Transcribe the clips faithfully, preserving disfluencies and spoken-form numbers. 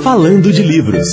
Falando de Livros.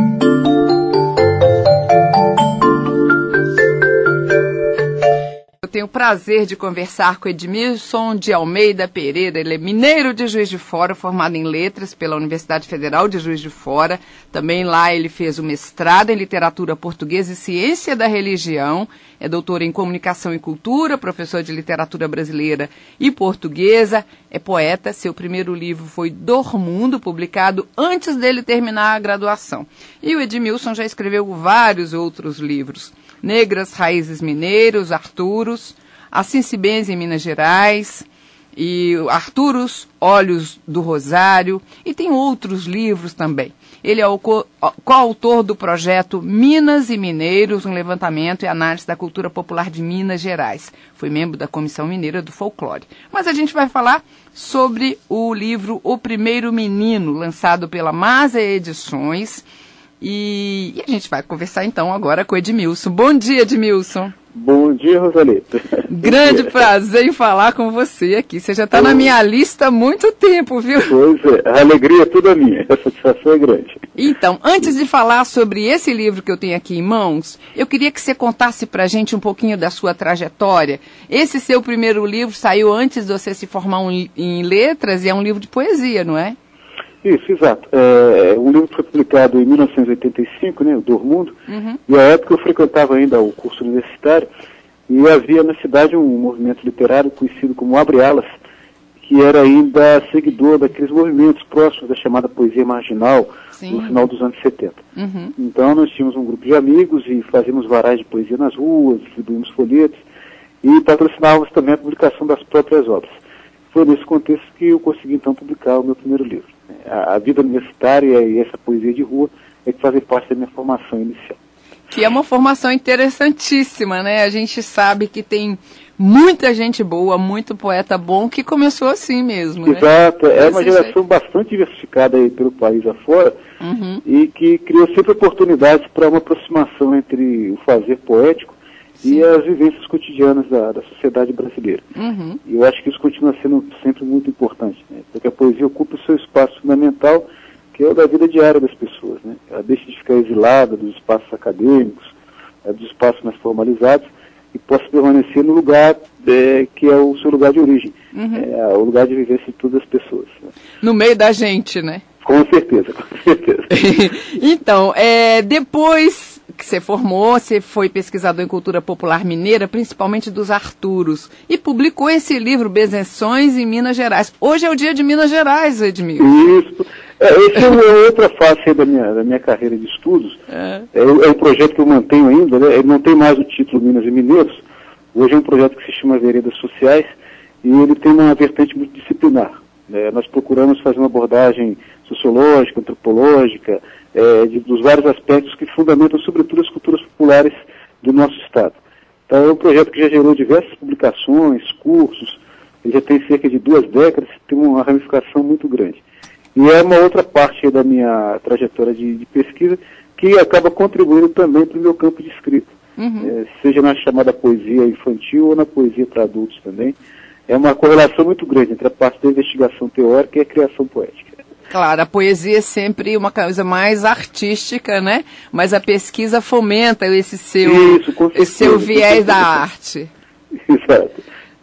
Eu tenho o prazer de conversar com Edmilson de Almeida Pereira. Ele é mineiro de Juiz de Fora, formado em Letras pela Universidade Federal de Juiz de Fora. Também lá ele fez o mestrado em Literatura Portuguesa e Ciência da Religião. É doutor em Comunicação e Cultura, professor de Literatura Brasileira e Portuguesa. É poeta. Seu primeiro livro foi Dormundo, publicado antes dele terminar a graduação. E o Edmilson já escreveu vários outros livros. Negras Raízes Mineiros, Arturos, Assim se benze em Minas Gerais, e Arturos, Olhos do Rosário, e tem outros livros também. Ele é o co- coautor do projeto Minas e Mineiros, um levantamento e análise da cultura popular de Minas Gerais. Foi membro da Comissão Mineira do Folclore. Mas a gente vai falar sobre o livro O Primeiro Menino, lançado pela Masa Edições. E, e a gente vai conversar então agora com o Edmilson. Bom dia, Edmilson. Bom dia, Rosalita. Grande prazer em falar com você aqui. Você já está na minha lista há muito tempo, viu? Pois é, a alegria é toda minha, a satisfação é grande. Então, antes de falar sobre esse livro que eu tenho aqui em mãos, eu queria que você contasse pra gente um pouquinho da sua trajetória. Esse seu primeiro livro saiu antes de você se formar um, em letras e é um livro de poesia, não é? Isso, exato. É, o livro foi publicado em mil novecentos e oitenta e cinco, né, o Dormundo, uhum. E à época eu frequentava ainda o curso universitário e havia na cidade um movimento literário conhecido como Abre Alas, que era ainda seguidor daqueles movimentos próximos da chamada poesia marginal, Sim. no final dos anos setenta. Uhum. Então nós tínhamos um grupo de amigos e fazíamos varais de poesia nas ruas, distribuímos folhetos e patrocinávamos também a publicação das próprias obras. Foi nesse contexto que eu consegui então publicar o meu primeiro livro. A, a vida universitária e essa poesia de rua é que fazem parte da minha formação inicial. Que é uma formação interessantíssima, né? A gente sabe que tem muita gente boa, muito poeta bom que começou assim mesmo, né? Exato, é uma geração jeito. bastante diversificada aí pelo país afora, uhum. e que criou sempre oportunidades para uma aproximação entre o fazer poético Sim. e as vivências cotidianas da, da sociedade brasileira. Uhum. E eu acho que isso continua sendo sempre muito importante, né? Porque a poesia ocupa o seu espaço fundamental, que é o da vida diária das pessoas, né? Ela deixa de ficar exilada dos espaços acadêmicos, é, dos espaços mais formalizados, e possa permanecer no lugar é, que é o seu lugar de origem, uhum. é, o lugar de vivência de todas as pessoas. Né? No meio da gente, né? Com certeza, com certeza. Então, é, depois que você formou, você foi pesquisador em cultura popular mineira, principalmente dos Arturos, e publicou esse livro, Benzeções em Minas Gerais. Hoje é o dia de Minas Gerais, Edmilson. Isso. É, essa é uma outra fase da minha, da minha carreira de estudos. É. É, é um projeto que eu mantenho ainda, né? Ele não tem mais o título Minas e Mineiros. Hoje é um projeto que se chama Veredas Sociais e ele tem uma vertente multidisciplinar. Né? Nós procuramos fazer uma abordagem sociológica, antropológica, é, de, dos vários aspectos que fundamentam, sobretudo, as culturas populares do nosso Estado. Então, é um projeto que já gerou diversas publicações, cursos, ele já tem cerca de duas décadas, tem uma ramificação muito grande. E é uma outra parte da minha trajetória de, de pesquisa que acaba contribuindo também para o meu campo de escrita, uhum. é, seja na chamada poesia infantil ou na poesia para adultos também. É uma correlação muito grande entre a parte da investigação teórica e a criação poética. Claro, a poesia é sempre uma coisa mais artística, né? Mas a pesquisa fomenta esse seu, Isso, com esse seu viés da arte. Exato.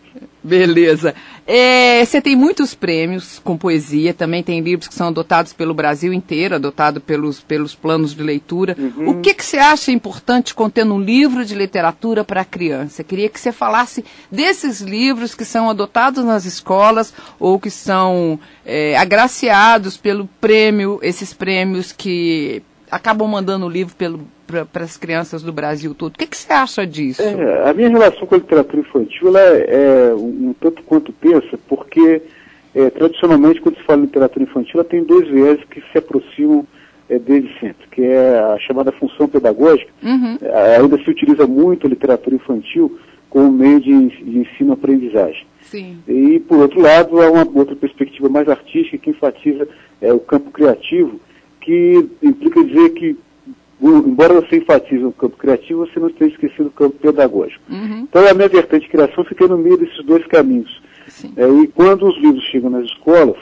Beleza. É, você tem muitos prêmios com poesia, também tem livros que são adotados pelo Brasil inteiro, adotados pelos, pelos planos de leitura. Uhum. O que, que você acha importante conter num livro de literatura para criança? Eu queria que você falasse desses livros que são adotados nas escolas ou que são é, agraciados pelo prêmio, esses prêmios que acabam mandando o livro para as crianças do Brasil todo. O que, que você acha disso? É, a minha relação com a literatura infantil ela é, é um, um tanto quanto tensa, porque é, tradicionalmente quando se fala em literatura infantil ela tem dois viés que se aproximam é, desde sempre, que é a chamada função pedagógica. Uhum. É, ainda se utiliza muito a literatura infantil como meio de, de ensino-aprendizagem. Sim. E, por outro lado, há uma outra perspectiva mais artística que enfatiza é, o campo criativo, que implica dizer que, embora você enfatize o campo criativo, você não esteja esquecendo o campo pedagógico. Uhum. Então, a minha vertente de criação fica no meio desses dois caminhos. É, e quando os livros chegam nas escolas,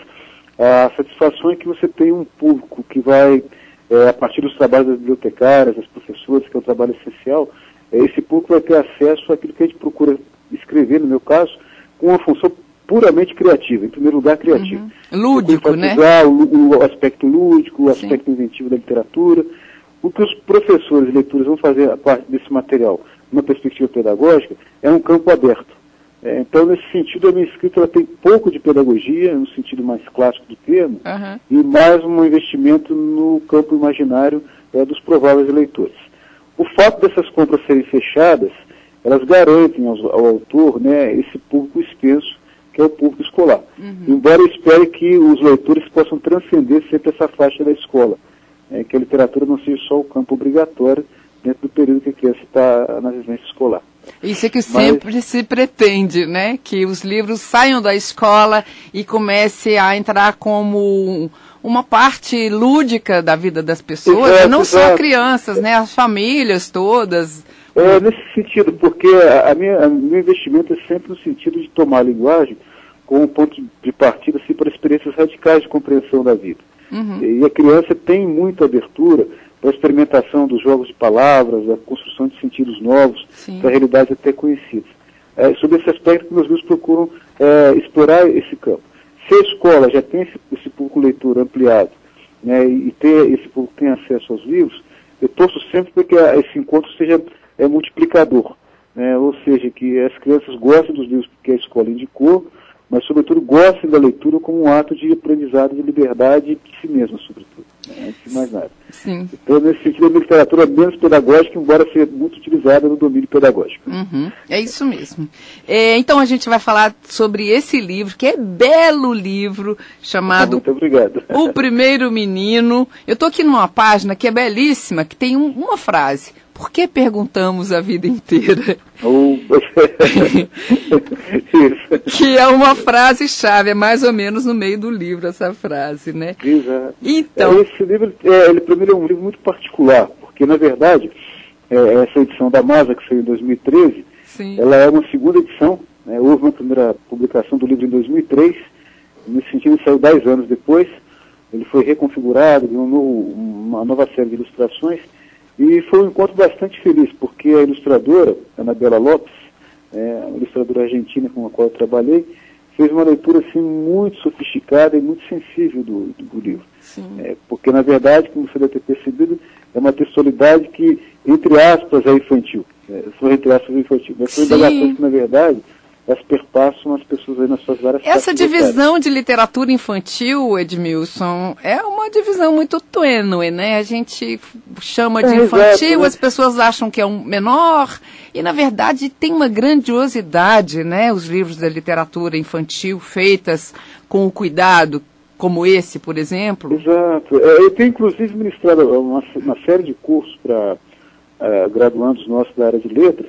A satisfação é que você tem um público que vai, é, a partir dos trabalhos das bibliotecárias, das professoras, que é um trabalho essencial, é, esse público vai ter acesso àquilo que a gente procura escrever, no meu caso, com uma função puramente criativa, em primeiro lugar criativa. Uhum. Lúdico, né? O, o aspecto lúdico, o aspecto Sim. inventivo da literatura. O que os professores e leitores vão fazer a parte desse material, numa perspectiva pedagógica, é um campo aberto. É, então, nesse sentido, a minha escrita ela tem pouco de pedagogia, no sentido mais clássico do termo, uhum. e mais um investimento no campo imaginário é, dos prováveis leitores. O fato dessas compras serem fechadas, elas garantem ao, ao autor, né, esse público extenso, que é o público escolar. Uhum. Embora eu espere que os leitores possam transcender sempre essa faixa da escola, é, que a literatura não seja só o campo obrigatório dentro do período que a criança está na residência escolar. Isso é que sempre Mas... se pretende, né? Que os livros saiam da escola e comecem a entrar como uma parte lúdica da vida das pessoas, exato, não exato. Só crianças, né? As famílias todas. É nesse sentido, porque a minha, a meu investimento é sempre no sentido de tomar a linguagem como um ponto de partida assim, para experiências radicais de compreensão da vida. Uhum. E a criança tem muita abertura para a experimentação dos jogos de palavras, da construção de sentidos novos, da realidade até conhecidas. É, sobre esse aspecto que meus livros procuram é, explorar esse campo. Se a escola já tem esse, esse público leitor ampliado, né, e, e ter, esse público tem acesso aos livros, eu torço sempre para que a, esse encontro seja é, multiplicador, né, ou seja, que as crianças gostem dos livros que a escola indicou, mas, sobretudo, gostem da leitura como um ato de aprendizado, de liberdade de si mesma, sobretudo. Antes de mais nada. Sim. Então, nesse sentido, a minha literatura é menos pedagógica, embora seja muito utilizada no domínio pedagógico. Uhum. É isso mesmo. É, então, a gente vai falar sobre esse livro, que é belo livro, chamado Muito obrigado. O Primeiro Menino. Eu estou aqui numa página que é belíssima, que tem um, uma frase. Por que perguntamos a vida inteira? Oh. Que é uma frase-chave, é mais ou menos no meio do livro essa frase, né? Exato. Então... Esse livro, é, ele primeiro é um livro muito particular, porque, na verdade, é, essa edição da Masa, que saiu em dois mil e treze, Sim. ela é uma segunda edição, né? Houve uma primeira publicação do livro em dois mil e três, nesse sentido ele saiu dez anos depois, ele foi reconfigurado, ganhou uma nova série de ilustrações, e foi um encontro bastante feliz, porque a ilustradora, Anabela Lopes, é, uma ilustradora argentina com a qual eu trabalhei, fez uma leitura assim, muito sofisticada e muito sensível do, do, do livro. É, porque, na verdade, como você deve ter percebido, é uma textualidade que, entre aspas, é infantil. É, são entre aspas infantil. Mas são indagações que, na verdade, elas perpassam as pessoas aí nas suas várias Essa divisão de literatura infantil, Edmilson, é uma divisão muito tênue, né? A gente chama de é, infantil, exato, né? As pessoas acham que é um menor, e na verdade tem uma grandiosidade, né? Os livros da literatura infantil feitas com o cuidado, como esse, por exemplo. Exato. Eu tenho inclusive ministrado uma, uma série de cursos para uh, graduandos nossos da área de letras,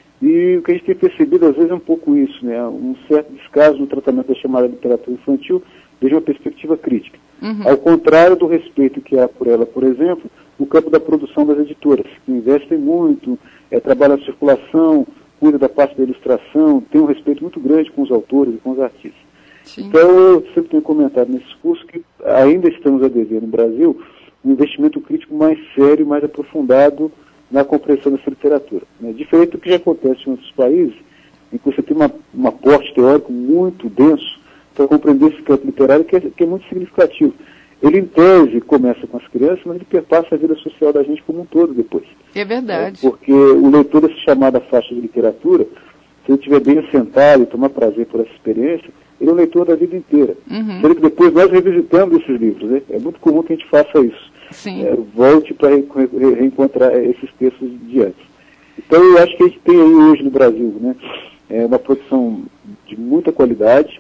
e o que a gente tem percebido, às vezes, é um pouco isso, né? Um certo descaso no tratamento da chamada literatura infantil desde uma perspectiva crítica. Uhum. Ao contrário do respeito que há por ela, por exemplo, no campo da produção das editoras, que investem muito, é, trabalham a circulação, cuida da parte da ilustração, tem um respeito muito grande com os autores e com os artistas. Sim. Então, eu sempre tenho comentado nesses cursos que ainda estamos a dever no Brasil um investimento crítico mais sério, mais aprofundado na compreensão dessa literatura. Né? Diferente do que já acontece em outros países, em que você tem uma, um aporte teórico muito denso para compreender esse campo literário, que é, que é muito significativo. Ele, em tese, começa com as crianças, mas ele perpassa a vida social da gente como um todo depois. É verdade. É, porque o leitor dessa chamada faixa de literatura, se ele estiver bem assentado e tomar prazer por essa experiência, ele é um leitor da vida inteira. Uhum. Sendo que depois nós revisitamos esses livros. Né? É muito comum que a gente faça isso. Sim. É, volte para re, re, reencontrar esses textos de antes. Então, eu acho que a gente tem aí hoje no Brasil, né, é uma produção de muita qualidade,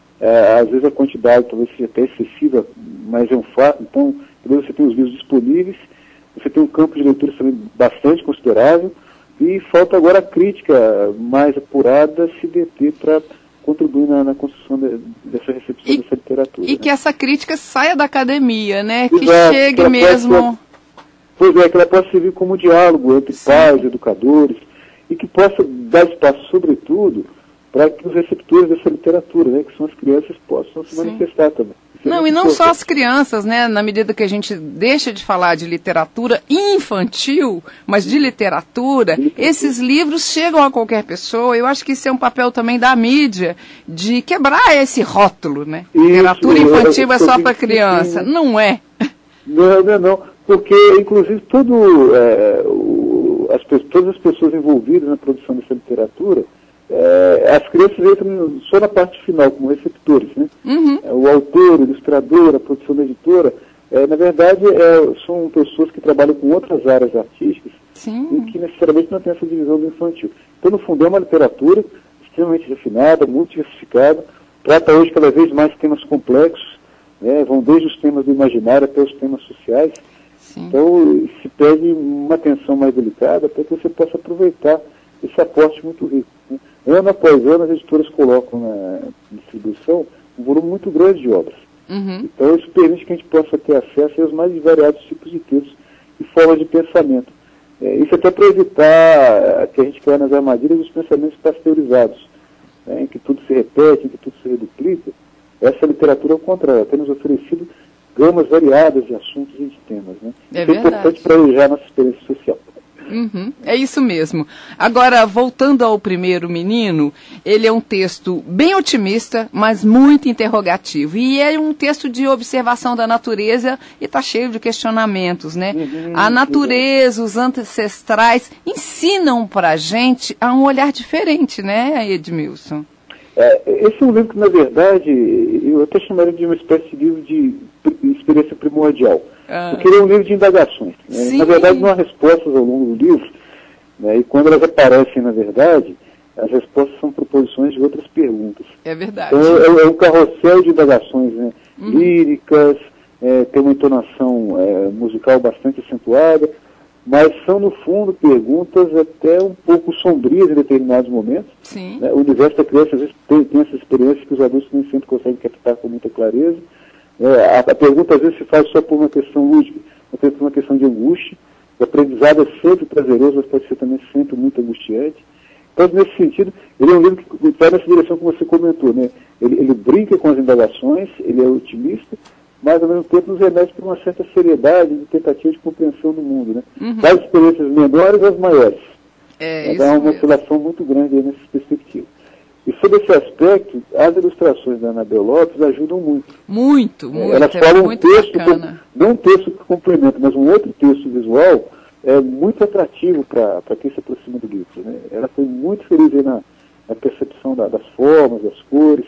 é, às vezes a quantidade talvez seja até excessiva, mas é um fato. Então, você tem os livros disponíveis, você tem um campo de leitura também bastante considerável, e falta agora a crítica mais apurada se deter para contribuir na, na construção de, dessa recepção e, dessa literatura. E né? que essa crítica saia da academia, né? Exato, que chegue que mesmo... Possa, pois é, que ela possa servir como diálogo entre Sim. pais, educadores, e que possa dar espaço, sobretudo, para que os receptores dessa literatura, né, que são as crianças, possam se Sim. manifestar também. Não, e não só as crianças, né? Na medida que a gente deixa de falar de literatura infantil, mas de literatura, esses livros chegam a qualquer pessoa. Eu acho que isso é um papel também da mídia, de quebrar esse rótulo, né? Isso, literatura infantil é só para criança. Não é. Não, não, não. Porque, inclusive, todo, é, o, as, todas as pessoas envolvidas na produção dessa literatura, é, as crianças entram só na parte final, como receptores, né? Uhum. É, o autor, o ilustrador, a produção da editora, é, na verdade, é, são pessoas que trabalham com outras áreas artísticas. Sim. E que necessariamente não tem essa divisão do infantil. Então, no fundo, é uma literatura extremamente refinada, muito diversificada, trata hoje cada vez mais temas complexos, né? Vão desde os temas do imaginário até os temas sociais. Sim. Então, se pede uma atenção mais delicada para que você possa aproveitar esse aporte muito rico, né? Ano após ano, as editoras colocam na distribuição um volume muito grande de obras. Uhum. Então, isso permite que a gente possa ter acesso aos mais variados tipos de textos e formas de pensamento. É, isso até para evitar que a gente caia nas armadilhas dos pensamentos pasteurizados, né, em que tudo se repete, em que tudo se reduplica. Essa literatura, ao contrário, tem nos oferecido gamas variadas de assuntos e de temas. Né? É, isso é importante para elogiar a nossa experiência social. Uhum, é isso mesmo. Agora, voltando ao Primeiro Menino, ele é um texto bem otimista, mas muito interrogativo. E é um texto de observação da natureza e está cheio de questionamentos, né? Uhum, a natureza, uhum. Os ancestrais ensinam para a gente a um olhar diferente, né, Edmilson? É, esse é um livro que, na verdade, eu até chamaria de uma espécie de livro de experiência primordial. Ah. Porque ele é um livro de indagações. Né? Na verdade, não há respostas ao longo do livro, né? E quando elas aparecem, na verdade, as respostas são proposições de outras perguntas. É verdade. Então, é, é um carrossel de indagações, né? Uhum. Líricas, é, tem uma entonação é, musical bastante acentuada, mas são, no fundo, perguntas até um pouco sombrias em determinados momentos. Sim. Né? O universo da criança, às vezes, tem, tem essa experiência que os adultos nem sempre conseguem captar com muita clareza. É, a, a pergunta, às vezes, se faz só por uma questão lúdica, até por uma questão de angústia. O aprendizado é sempre prazeroso, mas pode ser também sempre muito angustiante. Então, nesse sentido, ele é um livro que vai nessa direção que você comentou, né? Ele, ele brinca com as indagações, ele é otimista, mas, ao mesmo tempo, nos remete para uma certa seriedade de tentativa de compreensão do mundo, né? Uhum. Das experiências menores às maiores. É, isso. Há uma oscilação muito grande aí nessa perspectiva. E sobre esse aspecto, as ilustrações da Anabel Lopes ajudam muito. Muito, muito. Elas falam um texto, não um texto que complementa, mas um outro texto visual é muito atrativo para quem se aproxima do livro. Né? Ela foi muito feliz aí na, na percepção da, das formas, das cores.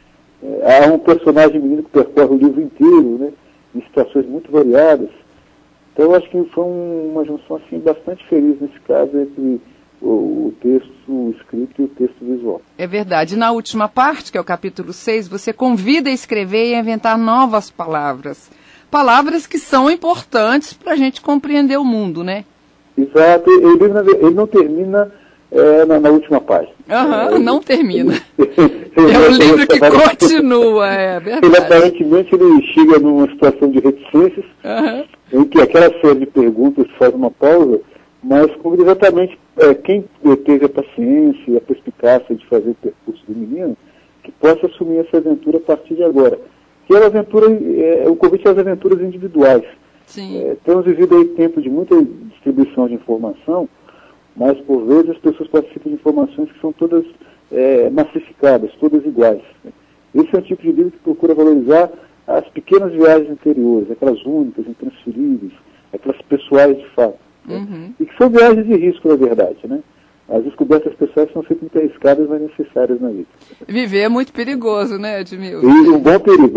É, há um personagem menino que percorre o livro inteiro, né? Em situações muito variadas. Então, eu acho que foi um, uma junção assim, bastante feliz nesse caso entre o, o texto escrito e o texto visual. É verdade. Na última parte, que é o capítulo seis, você convida a escrever e a inventar novas palavras. Palavras que são importantes para a gente compreender o mundo, né? Exato. Ele, ele não termina é, na, na última página. Uhum, é, não ele, termina. Ele, é um livro que continua, é verdade. Ele, aparentemente, ele chega numa situação de reticências, uhum. em que aquela série de perguntas faz uma pausa, mas como exatamente é, quem teve a paciência e a perspicácia de fazer o percurso do menino, que possa assumir essa aventura a partir de agora. Que é uma aventura, é, o convite às aventuras individuais. Sim. É, temos vivido aí tempo de muita distribuição de informação, mas por vezes as pessoas participam de informações que são todas é, massificadas, todas iguais. Esse é um tipo de livro que procura valorizar as pequenas viagens interiores, aquelas únicas, intransferíveis, aquelas pessoais de fato. Uhum. Né? E que são viagens de risco, na verdade, né? As descobertas pessoais são sempre muito arriscadas, mas necessárias na vida. Viver é muito perigoso, né, Edmilson? E um bom perigo.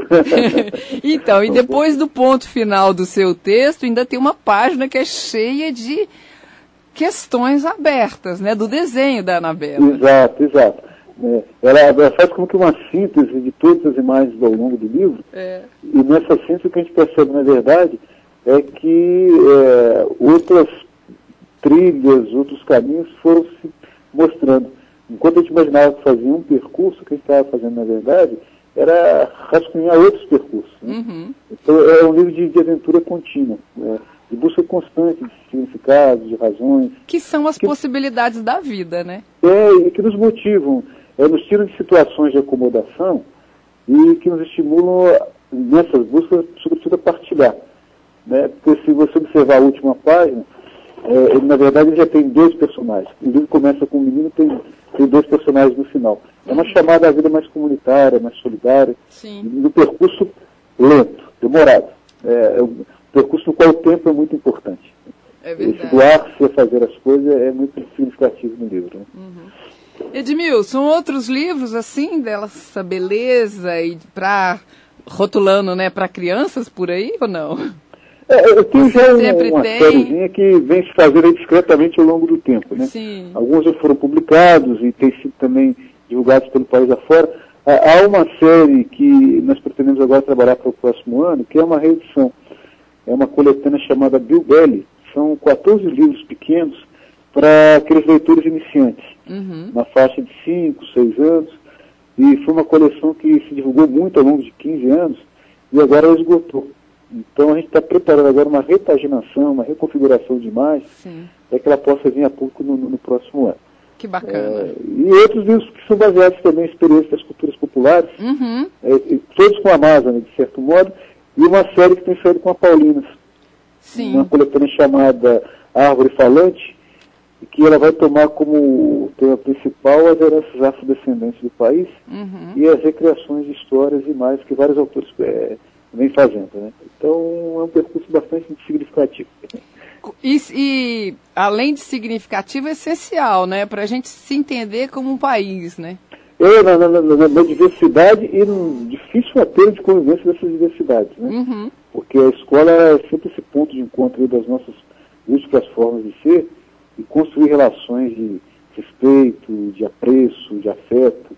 Então, e depois do ponto final do seu texto, ainda tem uma página que é cheia de questões abertas, né, do desenho da Anabela. Exato, exato. É, ela, ela faz como que uma síntese de todas as imagens ao longo do livro, é. E nessa síntese o que a gente percebe, na verdade, é que é, outras trilhas, outros caminhos foram se mostrando. Enquanto a gente imaginava que fazia um percurso, o que a gente estava fazendo, na verdade, era rascunhar outros percursos. Né? Uhum. Então é um livro de, de aventura contínua, né? De busca constante de significados, de razões. Que são as que, possibilidades da vida, né? É, e que nos motivam, é, nos tiram de situações de acomodação e que nos estimulam nessas buscas, sobretudo, a partilhar. Né? Porque se você observar a última página, é, ele, na verdade, ele já tem dois personagens. O livro começa com um menino, tem, tem dois personagens no final. É uma chamada à vida mais comunitária, mais solidária, no percurso lento, demorado. É, é um percurso no qual o tempo é muito importante. É verdade. Esse doar-se a fazer as coisas é muito significativo no livro. Né? Uhum. Edmilson, outros livros assim, dessa beleza e para rotulando, né, para crianças por aí ou não? É, eu tenho Você já uma, sempre uma tem... sériezinha que vem se fazendo discretamente ao longo do tempo, né? Sim. Alguns já foram publicados e têm sido também divulgados pelo país afora. Há uma série que nós pretendemos agora trabalhar para o próximo ano, que é uma reedição. É uma coletânea chamada Bilbeli. São quatorze livros pequenos para aqueles leitores iniciantes, uhum. na faixa de cinco, seis anos. E foi uma coleção que se divulgou muito ao longo de quinze anos e agora ela esgotou. Então a gente está preparando agora uma repaginação, uma reconfiguração de imagens, para que ela possa vir a público no, no próximo ano. Que bacana. É, e outros livros que são baseados também em experiências das culturas populares, uhum. é, todos com a Amazônia, de certo modo, e uma série que tem saído com a Paulinas. Sim. Uma coletânea chamada Árvore Falante, que ela vai tomar como tema principal as heranças afrodescendentes do país, uhum. e as recriações de histórias e mais que vários autores é, vêm fazendo. Né? Então é um percurso bastante significativo. E, e além de significativo, é essencial, né, para a gente se entender como um país, né? É, na, na, na, na diversidade e no difícil apelo de convivência dessas diversidades, né? Uhum. Porque a escola é sempre esse ponto de encontro das nossas múltiplas formas de ser e construir relações de respeito, de apreço, de afeto,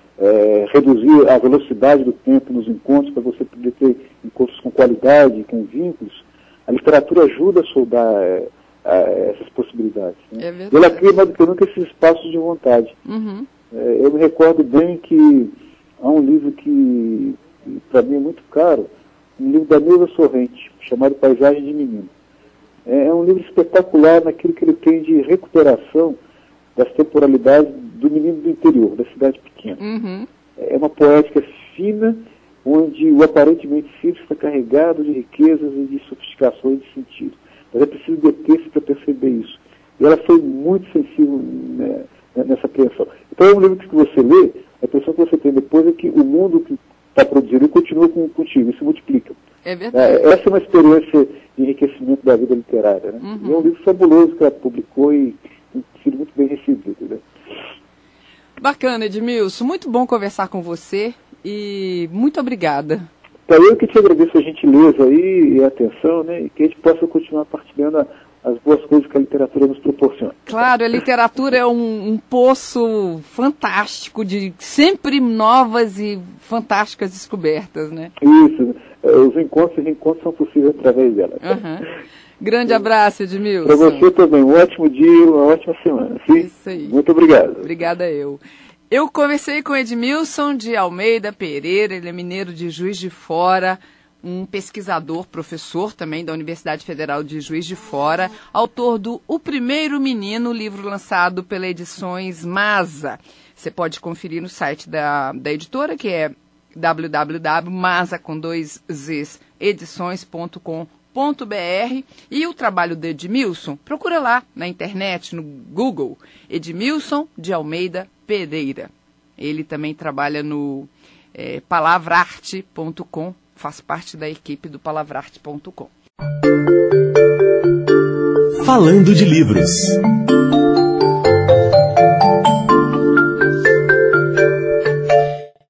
é, reduzir a velocidade do tempo nos encontros para você poder ter encontros com qualidade, com vínculos. A literatura ajuda a soldar é, a essas possibilidades. Né? É ela cria mais do que nunca esses espaços de vontade. Uhum. É, eu me recordo bem que há um livro que, para mim, é muito caro, um livro da Neuza Sorrente, chamado Paisagem de Menino. É, é um livro espetacular naquilo que ele tem de recuperação das temporalidades do menino do interior, da cidade pequena. Uhum. É uma poética fina, onde o aparentemente simples está carregado de riquezas e de sofisticações de sentido. Mas é preciso deter-se para perceber isso. E ela foi muito sensível, né, nessa apreensão. Então é um livro que você lê, a impressão que você tem depois é que o mundo que está produzindo continua com, contigo, isso multiplica. É verdade. Essa é uma experiência de enriquecimento da vida literária. Né? Uhum. E é um livro fabuloso que ela publicou e tem sido muito bem recebido. Né? Bacana, Edmilson. Muito bom conversar com você. E muito obrigada. Então, eu que te agradeço a gentileza aí e a atenção, né? E que a gente possa continuar partilhando a, as boas coisas que a literatura nos proporciona. Claro, a literatura é um, um poço fantástico de sempre novas e fantásticas descobertas, né? Isso. Os encontros e reencontros são possíveis através dela. Uhum. Grande abraço, Edmilson. Para você também. Um ótimo dia, uma ótima semana. Sim? Isso aí. Muito obrigado. Obrigada eu. Eu conversei com Edmilson de Almeida Pereira, ele é mineiro de Juiz de Fora, um pesquisador, professor também da Universidade Federal de Juiz de Fora, autor do O Primeiro Menino, livro lançado pela Edições Masa. Você pode conferir no site da, da editora, que é w w w ponto masa com dois z's edições ponto com ponto b r. E o trabalho de Edmilson, procura lá na internet, no Google, Edmilson de Almeida Pereira. Ele também trabalha no é, palavrarte ponto com, faz parte da equipe do palavrarte ponto com. Falando de livros.